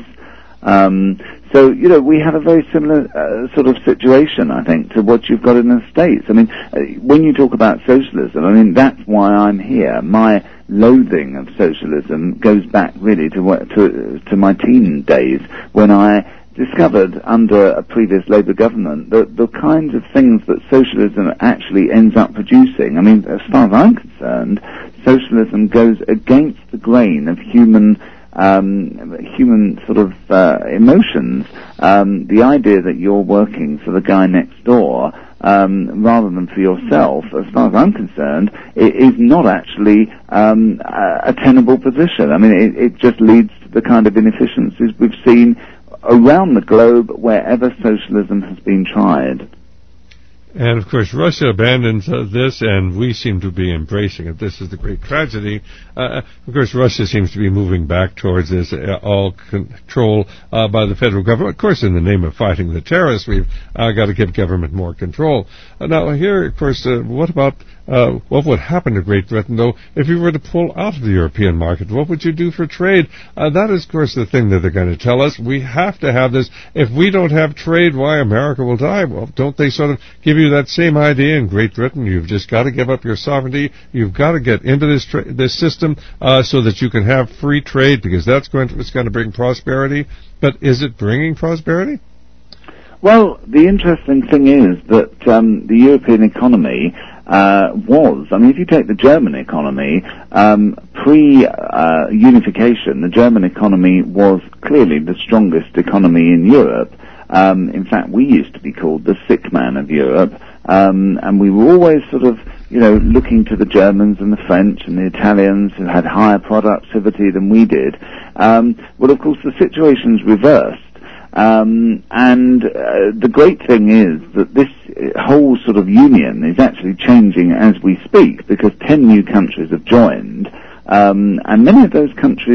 S2: Um, so, you know, we have a very similar uh, sort of situation, I think, to what you've got in the States. I mean, uh, when you talk about socialism, I mean, that's why I'm here. My loathing of socialism goes back really to to, to my teen days when I discovered under a previous Labour government the, the kinds of things that socialism actually ends up producing. I mean, as far as I'm concerned, socialism goes against the grain of human Um, human sort of uh, emotions. Um, the idea that you're working for the guy next door um, rather than for yourself, as far as I'm concerned, it is not actually um, a, a tenable position. I mean, it, it just leads to the kind of inefficiencies we've seen around the globe wherever socialism has been tried.
S1: And, of course, Russia abandons uh, this, and we seem to be embracing it. This is the great tragedy. Uh, of course, Russia seems to be moving back towards this uh, all control uh, by the federal government. Of course, in the name of fighting the terrorists, we've uh, got to give government more control. Uh, now, here, of course, uh, what about uh, what would happen to Great Britain, though, if you were to pull out of the European market? What would you do for trade? Uh, that is, of course, the thing that they're going to tell us. We have to have this. If we don't have trade, why, America will die. Well, don't they sort of give you that same idea in Great Britain? You've just got to give up your sovereignty. You've got to get into this tra- this system uh, so that you can have free trade, because that's going to, it's going to bring prosperity. But is it bringing prosperity?
S2: Well, the interesting thing is that um, the European economy uh, was, I mean, if you take the German economy, um, pre-unification, uh, the German economy was clearly the strongest economy in Europe. Um, in fact, we used to be called the sick man of Europe, um, and we were always sort of, you know, looking to the Germans and the French and the Italians who had higher productivity than we did. Um, well, of course, the situation's reversed. Um, and uh, the great thing is that this whole sort of union is actually changing as we speak, because ten new countries have joined, um, and many of those countries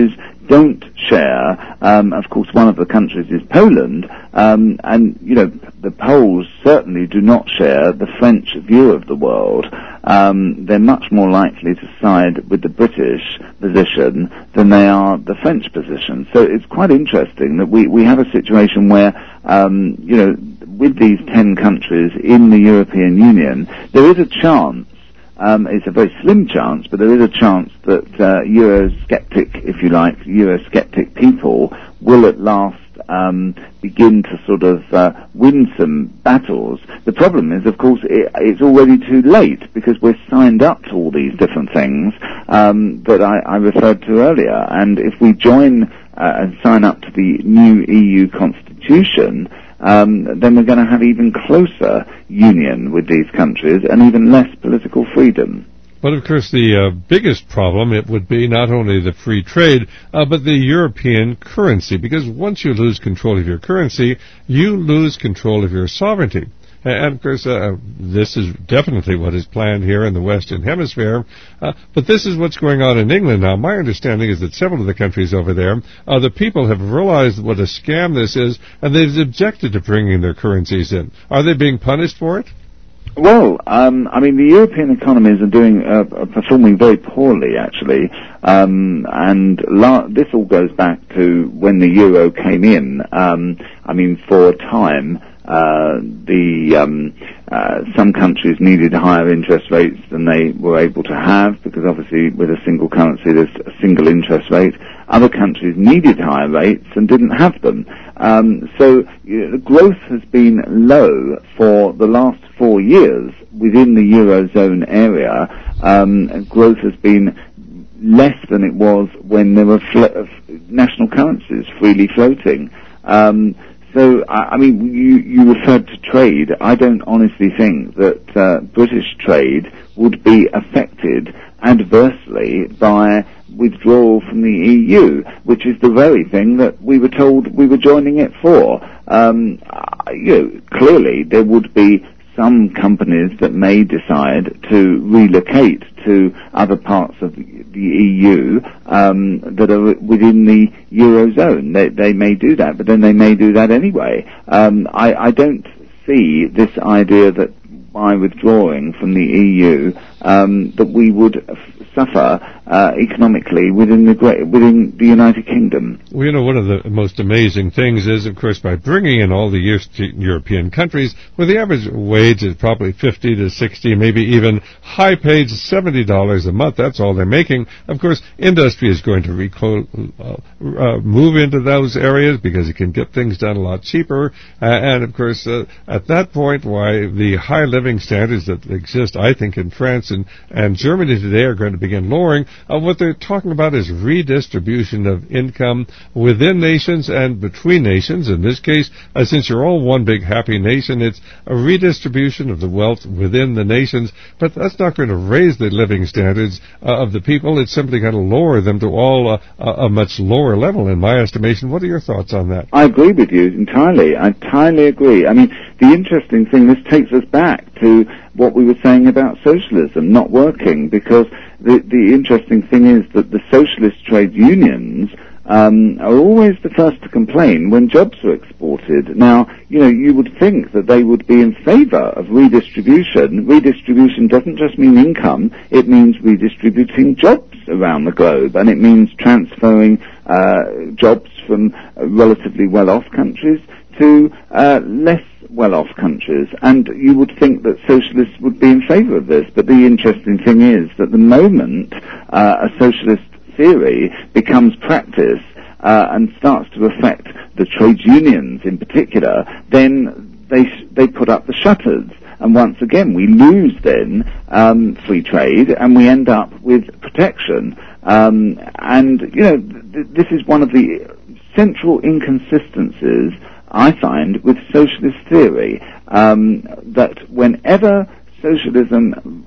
S2: don't share. Um, of course, one of the countries is Poland, um, and, you know, the Poles certainly do not share the French view of the world. Um, they're much more likely to side with the British position than they are the French position. So it's quite interesting that we, we have a situation where, um, you know, with these ten countries in the European Union, there is a chance, um, it's a very slim chance, but there is a chance that uh, Eurosceptic, if you like, Eurosceptic people will at last um, begin to sort of uh, win some battles. The problem is, of course, it, it's already too late because we're signed up to all these different things um, that I, I referred to earlier. And if we join uh, and sign up to the new E U constitution, Um, then we're going to have even closer union with these countries and even less political freedom.
S1: But of course, the uh, biggest problem, it would be not only the free trade, uh, but the European currency, because once you lose control of your currency, you lose control of your sovereignty. And, of course, uh, this is definitely what is planned here in the Western Hemisphere. Uh, but this is what's going on in England now. My understanding is that several of the countries over there, uh, the people have realized what a scam this is, and they've objected to bringing their currencies in. Are they being punished for it?
S2: Well, um, I mean, the European economies are doing, uh, are performing very poorly, actually. Um, and la- this all goes back to when the euro came in. Um, I mean, for a time, Uh, the um, uh, some countries needed higher interest rates than they were able to have because obviously with a single currency there's a single interest rate. Other countries needed higher rates and didn't have them. Um, so you know, the growth has been low for the last four years within the Eurozone area. Um, and growth has been less than it was when there were fl- national currencies freely floating. Um, So, I mean, you, you referred to trade. I don't honestly think that uh, British trade would be affected adversely by withdrawal from the E U, which is the very thing that we were told we were joining it for. Um, you know, clearly there would be some companies that may decide to relocate to other parts of the E U um, that are within the Eurozone. They, they may do that, but then they may do that anyway. Um, I, I don't see this idea that by withdrawing from the E U um, that we would f- suffer uh, economically within the great, within the United Kingdom.
S1: Well, you know, one of the most amazing things is, of course, by bringing in all the Eastern European countries, where the average wage is probably fifty to sixty, maybe even high-paid seventy dollars a month. That's all they're making. Of course, industry is going to reclo- uh, uh, move into those areas because it can get things done a lot cheaper. Uh, and, of course, uh, at that point, why the high living standards that exist, I think, in France and, and Germany today are going to begin lowering. Uh, what they're talking about is redistribution of income within nations and between nations. In this case, uh, since you're all one big happy nation, it's a redistribution of the wealth within the nations. But that's not going to raise the living standards uh, of the people. It's simply going to lower them to all uh, a much lower level, in my estimation. What are your thoughts on that?
S2: I agree with you entirely. I entirely agree. I mean, the interesting thing, this takes us back to what we were saying about socialism not working, because the, the interesting thing is that the socialist trade unions um, are always the first to complain when jobs are exported. Now, you know, you would think that they would be in favor of redistribution. Redistribution doesn't just mean income, it means redistributing jobs around the globe, and it means transferring uh, jobs from uh, relatively well-off countries to uh, less well-off countries, and you would think that socialists would be in favor of this. But the interesting thing is that the moment uh, a socialist theory becomes practice uh, and starts to affect the trade unions in particular, then they they put up the shutters. And once again, we lose then um, free trade, and we end up with protection. Um, and, you know, th- this is one of the central inconsistencies I find with socialist theory, um, that whenever socialism,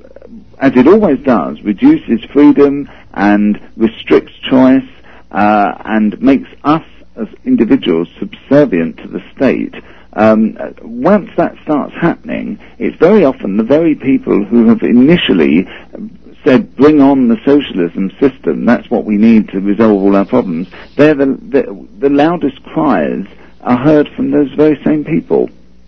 S2: as it always does, reduces freedom and restricts choice uh, and makes us as individuals subservient to the state, um, once that starts happening, it's very often the very people who have initially said, bring on the socialism system, that's what we need to resolve all our problems, they're the, the, the loudest cries are heard from those very same people.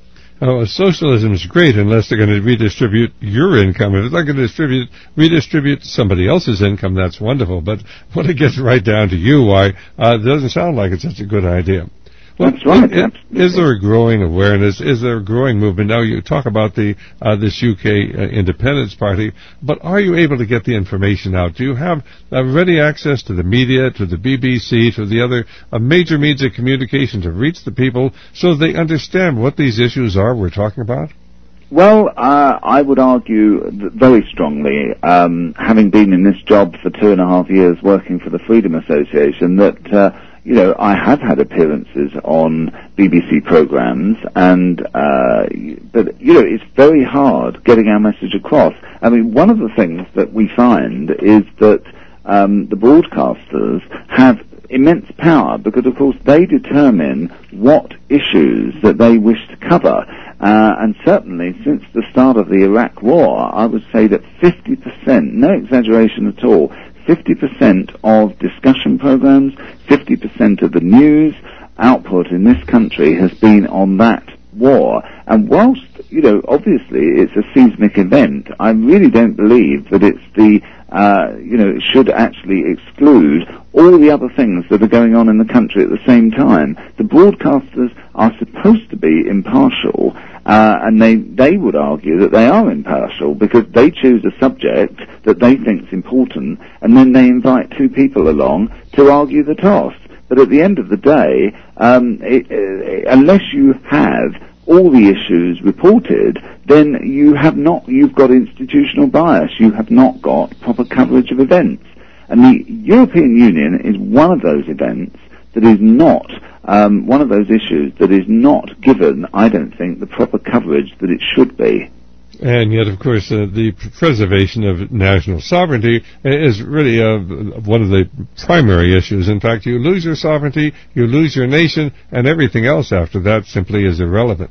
S1: Oh, socialism is great unless they're going to redistribute your income. If it's not going to distribute, redistribute somebody else's income, that's wonderful. But when it gets right down to you, why, uh, it doesn't sound like it's such a good idea. Well,
S2: that's right.
S1: It, is there a growing awareness? Is there a growing movement? Now, you talk about the uh, this U K uh, Independence Party, but are you able to get the information out? Do you have uh, ready access to the media, to the B B C, to the other uh, major means of communication to reach the people so they understand what these issues are we're talking about?
S2: Well, uh, I would argue th- very strongly, um, having been in this job for two and a half years working for the Freedom Association, that uh, you know, I have had appearances on B B C programs, and uh, but you know, it's very hard getting our message across. I mean, one of the things that we find is that um, the broadcasters have immense power because, of course, they determine what issues that they wish to cover. Uh, and certainly, since the start of the Iraq War, I would say that fifty percent, no exaggeration at all, fifty percent of discussion programs, fifty percent of the news output in this country has been on that war. And whilst, you know, obviously it's a seismic event, I really don't believe that it's the, uh, you know, it should actually exclude all the other things that are going on in the country at the same time. The broadcasters are supposed to be impartial, uh, and they, they would argue that they are impartial because they choose a subject that they think is important, and then they invite two people along to argue the toss. But at the end of the day, um, it, uh, unless you have all the issues reported, then you have not, you've got institutional bias. You have not got proper coverage of events. And the European Union is one of those events that is not, um, one of those issues that is not given, I don't think, the proper coverage that it should be.
S1: And yet, of course, uh, the preservation of national sovereignty is really uh, one of the primary issues. In fact, you lose your sovereignty, you lose your nation, and everything else after that simply is irrelevant.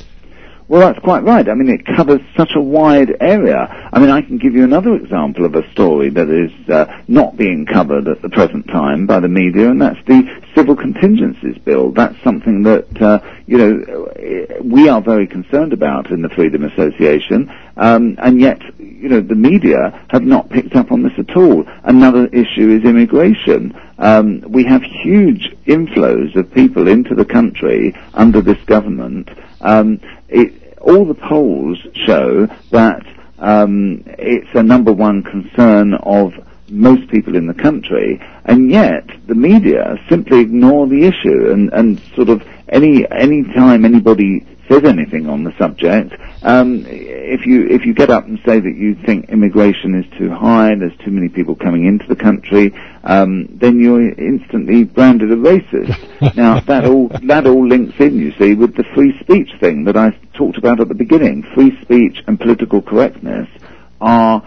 S2: Well, that's quite right. I mean, it covers such a wide area. I mean, I can give you another example of a story that is uh, not being covered at the present time by the media, and that's the Civil Contingencies Bill. That's something that, uh, you know, we are very concerned about in the Freedom Association, um, and yet, you know, the media have not picked up on this at all. Another issue is immigration. Um, we have huge inflows of people into the country under this government. Um, it, all the polls show that um, it's a number one concern of most people in the country, and yet the media simply ignore the issue, and, and sort of any any time anybody says anything on the subject, um, if you if you get up and say that you think immigration is too high, there's too many people coming into the country, um, then you're instantly branded a racist. Now that all that all links in, you see, with the free speech thing that I talked about at the beginning. Free speech and political correctness are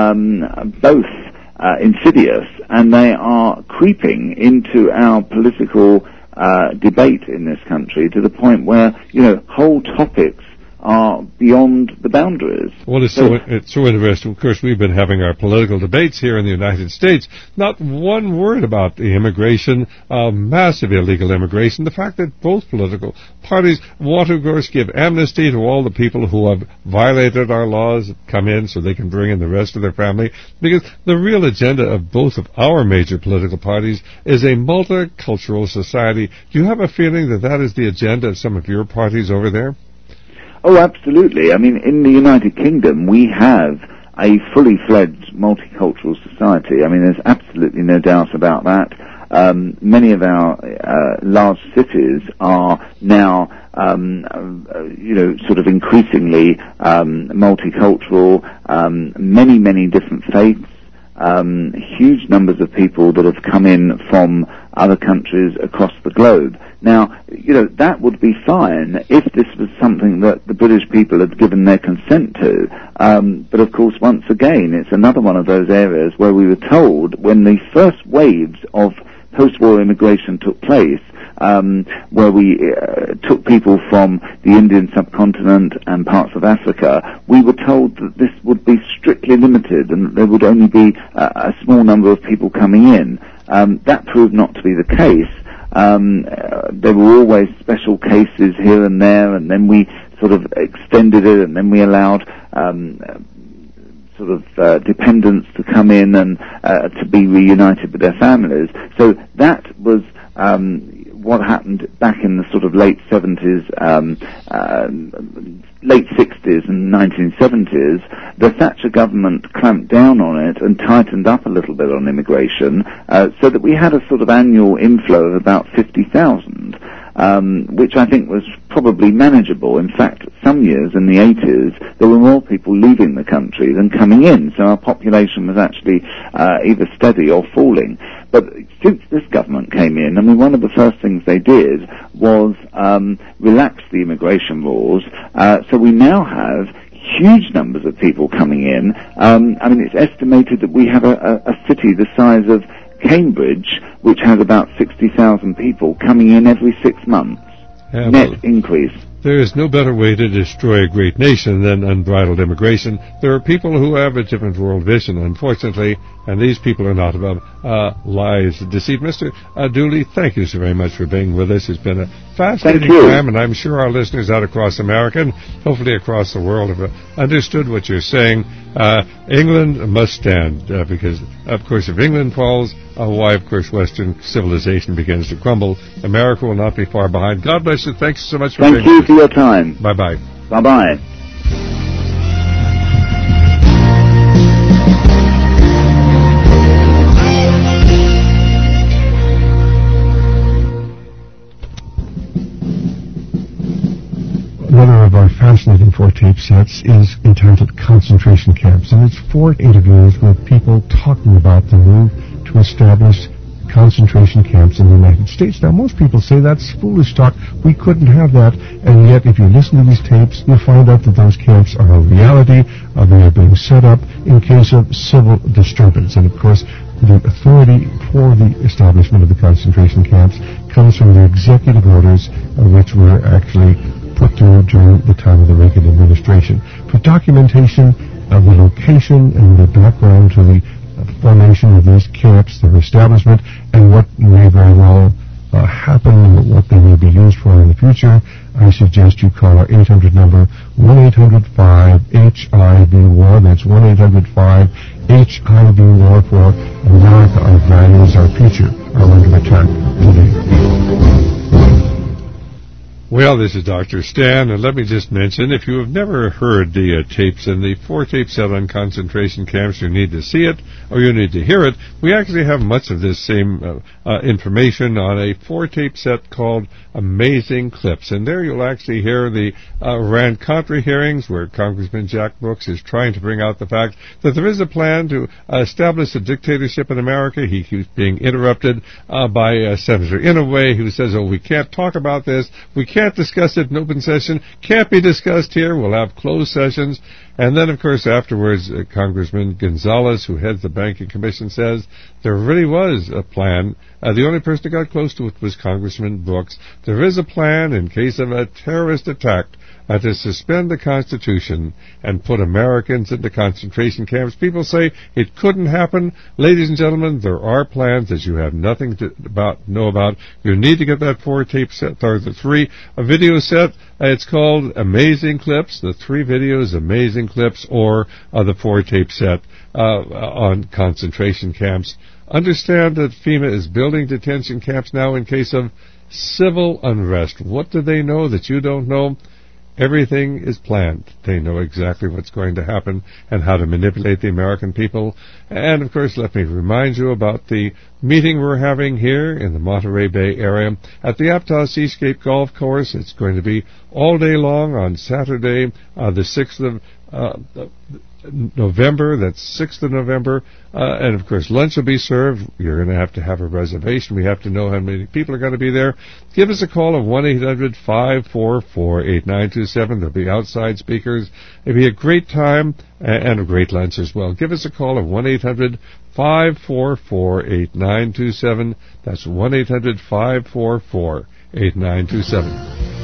S2: um, both uh, insidious, and they are creeping into our political Uh, debate in this country to the point where, you know, whole topics are beyond the boundaries.
S1: Well, it's so, so it's so interesting. Of course, we've been having our political debates here in the United States. Not one word about the immigration, uh, massive illegal immigration. The fact that both political parties want to, of course, give amnesty to all the people who have violated our laws, come in so they can bring in the rest of their family. Because the real agenda of both of our major political parties is a multicultural society. Do you have a feeling that that is the agenda of some of your parties over there?
S2: Oh, absolutely. I mean, in the United Kingdom, we have a fully fledged multicultural society. I mean, there's absolutely no doubt about that. Um, many of our uh, large cities are now, um, uh, you know, sort of increasingly um, multicultural, um, many, many different faiths, um, huge numbers of people that have come in from other countries across the globe. Now, you know, that would be fine if this was something that the British people had given their consent to. Um, but of course, once again, it's another one of those areas where we were told when the first waves of post-war immigration took place, um, where we uh, took people from the Indian subcontinent and parts of Africa, we were told that this would be strictly limited and that there would only be a, a small number of people coming in. Um, that proved not to be the case. Um, uh, there were always special cases here and there, and then we sort of extended it, and then we allowed um, sort of uh, dependents to come in and uh, to be reunited with their families. So that was um, what happened back in the sort of late seventies, um, uh, late sixties and nineteen seventies. The Thatcher government clamped down on it and tightened up a little bit on immigration, uh, so that we had a sort of annual inflow of about fifty thousand. Um, which I think was probably manageable. In fact, some years in the eighties, there were more people leaving the country than coming in, so our population was actually uh, either steady or falling. But since this government came in, I mean, one of the first things they did was um, relax the immigration laws, uh, so we now have huge numbers of people coming in. Um, I mean, it's estimated that we have a, a, a city the size of Cambridge, which has about sixty thousand people coming in every six months. Yeah, net well, increase.
S1: There is no better way to destroy a great nation than unbridled immigration. There are people who have a different world vision, unfortunately, and these people are not above uh, lies, deceit. Mister Uh, Dooley, thank you so very much for being with us. It's been a fascinating time, and I'm sure our listeners out across America and hopefully across the world have uh, understood what you're saying. Uh, England must stand, uh, because, of course, if England falls, uh, why, of course, Western civilization begins to crumble. America will not be far behind. God bless you. Thanks so much for
S2: Thank
S1: being
S2: you
S1: with us.
S2: for your time.
S1: Bye-bye.
S2: Bye-bye.
S3: Another of our fascinating four tape sets is entitled Concentration Camps, and it's four interviews with people talking about the move to establish concentration camps in the United States. Now, most people say that's foolish talk. We couldn't have that, and yet if you listen to these tapes, you'll find out that those camps are a reality. Uh, they are being set up in case of civil disturbance, and of course, the authority for the establishment of the concentration camps comes from the executive orders, uh, which were actually put through during the time of the Reagan administration. For documentation of the location and the background to the uh, formation of these camps, their establishment, and what may very well uh, happen, and what they may be used for in the future, I suggest you call our eight hundred number, one eight hundred five H I V war. That's one eight hundred five H I V war for America, our values, our future, are under attack today.
S1: Well, this is Doctor Stan, and let me just mention, if you have never heard the uh, tapes in the four-tape set on concentration camps, you need to see it, or you need to hear it. We actually have much of this same uh, uh, information on a four-tape set called Amazing Clips, and there you'll actually hear the uh, Iran-Contra hearings, where Congressman Jack Brooks is trying to bring out the fact that there is a plan to uh, establish a dictatorship in America. He keeps being interrupted uh, by uh, Senator Inouye, who says, oh, we can't talk about this, we can't Can't discuss it in open session, can't be discussed here, we'll have closed sessions. And then, of course, afterwards, uh, Congressman Gonzalez, who heads the Banking Commission, says there really was a plan. Uh, the only person who got close to it was Congressman Brooks. There is a plan in case of a terrorist attack uh, to suspend the Constitution and put Americans into concentration camps. People say it couldn't happen. Ladies and gentlemen, there are plans that you have nothing to about know about. You need to get that four-tape set, or the three a video set. Uh, it's called Amazing Clips, the three videos, Amazing Clips, or uh, the four-tape set uh, on concentration camps. Understand that FEMA is building detention camps now in case of civil unrest. What do they know that you don't know? Everything is planned. They know exactly what's going to happen and how to manipulate the American people. And, of course, let me remind you about the meeting we're having here in the Monterey Bay area at the Aptos Seascape Golf Course. It's going to be all day long on Saturday, uh, the sixth of uh, November, that's sixth of November, uh, and of course lunch will be served. You're going to have to have a reservation. We have to know how many people are going to be there. Give us a call at one eight hundred five four four eight nine two seven. There'll be outside speakers. It'll be a great time and a great lunch as well. Give us a call at one eight hundred five four four eight nine two seven. That's one eight hundred five four four eight nine two seven.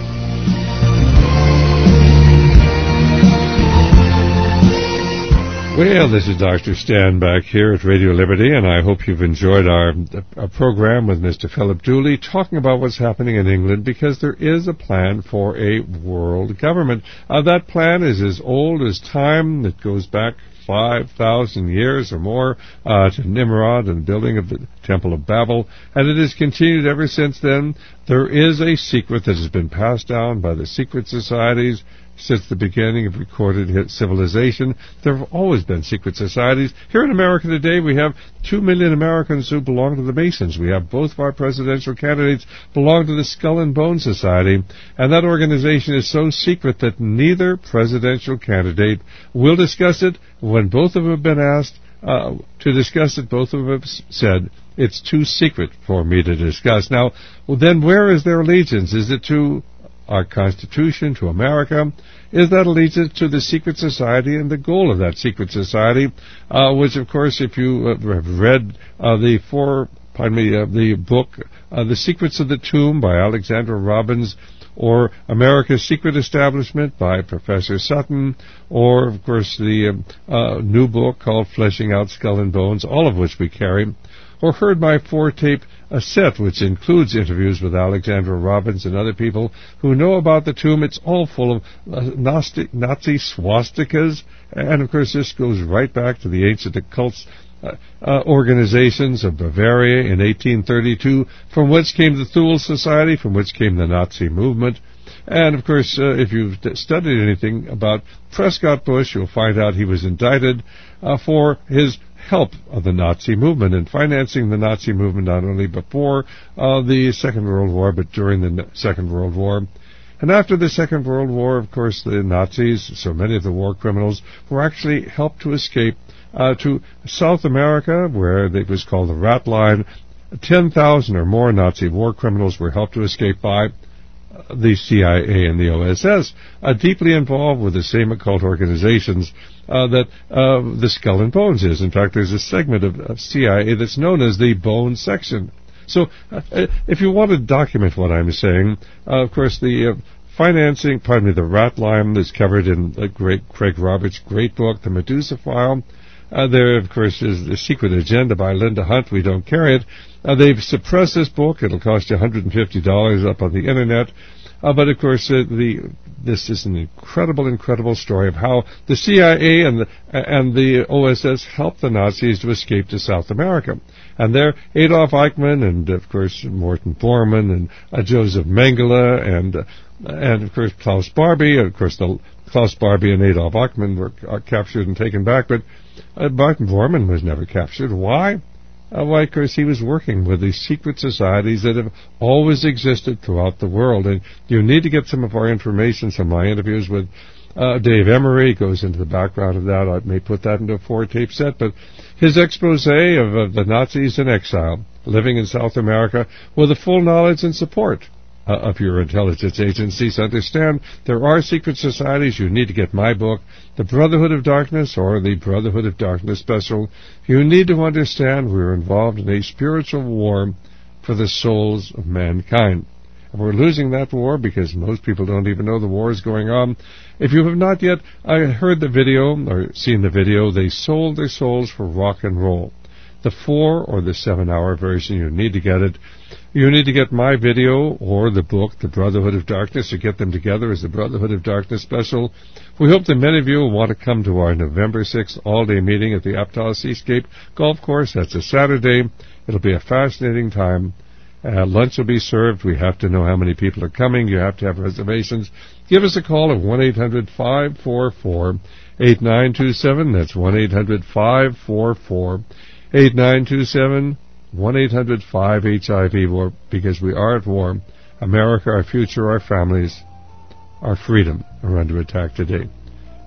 S1: Well, this is Doctor Stan back here at Radio Liberty, and I hope you've enjoyed our, our program with Mister Philip Dooley talking about what's happening in England, because there is a plan for a world government. Uh, that plan is as old as time. It goes back five thousand years or more uh, to Nimrod and the building of the Temple of Babel, and it has continued ever since then. There is a secret that has been passed down by the secret societies since the beginning of recorded civilization. There have always been secret societies. Here in America today, we have two million Americans who belong to the Masons. We have both of our presidential candidates belong to the Skull and Bone Society, and that organization is so secret that neither presidential candidate will discuss it. When both of them have been asked uh, to discuss it, both of them have said, it's too secret for me to discuss. Now, well, then where is their allegiance? Is it to our Constitution, to America? Is that allegiance to the secret society and the goal of that secret society, uh, which, of course, if you uh, have read uh, the four, pardon me, uh, the book, uh, The Secrets of the Tomb by Alexander Robbins, or America's Secret Establishment by Professor Sutton, or, of course, the uh, uh, new book called Fleshing Out Skull and Bones, all of which we carry, or heard my four-tape a set which includes interviews with Alexander Robbins and other people who know about the tomb. It's all full of uh, Nazi, Nazi swastikas, and of course this goes right back to the ancient occult uh, uh, organizations of Bavaria in eighteen thirty-two, from which came the Thule Society, from which came the Nazi movement. And, of course, uh, if you've studied anything about Prescott Bush, you'll find out he was indicted uh, for his help of the Nazi movement and financing the Nazi movement not only before uh, the Second World War, but during the Second World War. And after the Second World War, of course, the Nazis, so many of the war criminals, were actually helped to escape uh, to South America, where it was called the Rat Line. ten thousand or more Nazi war criminals were helped to escape by the C I A and the O S S, uh, deeply involved with the same occult organizations uh, that uh, the Skull and Bones is. In fact, there's a segment of, of C I A that's known as the Bone Section. So uh, if you want to document what I'm saying, uh, of course, the uh, financing, pardon me, the Rat Line is covered in uh, great Craig Roberts' great book, The Medusa File. Uh, there, of course, is The Secret Agenda by Linda Hunt. We don't carry it. Uh, they've suppressed this book. It'll cost you one hundred fifty dollars up on the Internet. Uh, but, of course, uh, the this is an incredible, incredible story of how the C I A and the, and the O S S helped the Nazis to escape to South America. And there, Adolf Eichmann and, of course, Morton Bormann and uh, Joseph Mengele and, uh, and, of course, Klaus Barbie. And, of course, the Klaus Barbie and Adolf Eichmann were uh, captured and taken back. But uh, Morton Bormann was never captured. Why? Uh, why, of course, he was working with these secret societies that have always existed throughout the world. And you need to get some of our information, some of my interviews with uh, Dave Emery goes into the background of that. I may put that into a four-tape set. But his expose of, of the Nazis in exile, living in South America, with the full knowledge and support uh, of your intelligence agencies. Understand there are secret societies. You need to get my book, The Brotherhood of Darkness, or the Brotherhood of Darkness Special. You need to understand we're involved in a spiritual war for the souls of mankind. And we're losing that war because most people don't even know the war is going on. If you have not yet uh, heard the video or seen the video, they sold their souls for rock and roll. The four or the seven-hour version, you need to get it. You need to get my video or the book, The Brotherhood of Darkness, or get them together as the Brotherhood of Darkness Special. We hope that many of you will want to come to our November sixth all-day meeting at the Aptal Seascape Golf Course. That's a Saturday. It'll be a fascinating time. Uh, lunch will be served. We have to know how many people are coming. You have to have reservations. Give us a call at one eight hundred five four four eight nine two seven. That's one eight hundred five four four eight nine two seven. one eight hundred five H I V, war, because we are at war. America, our future, our families, our freedom are under attack today.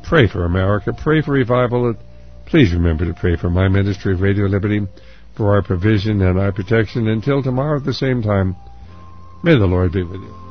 S1: Pray for America. Pray for revival. Please remember to pray for my ministry of Radio Liberty, for our provision and our protection. Until tomorrow at the same time, may the Lord be with you.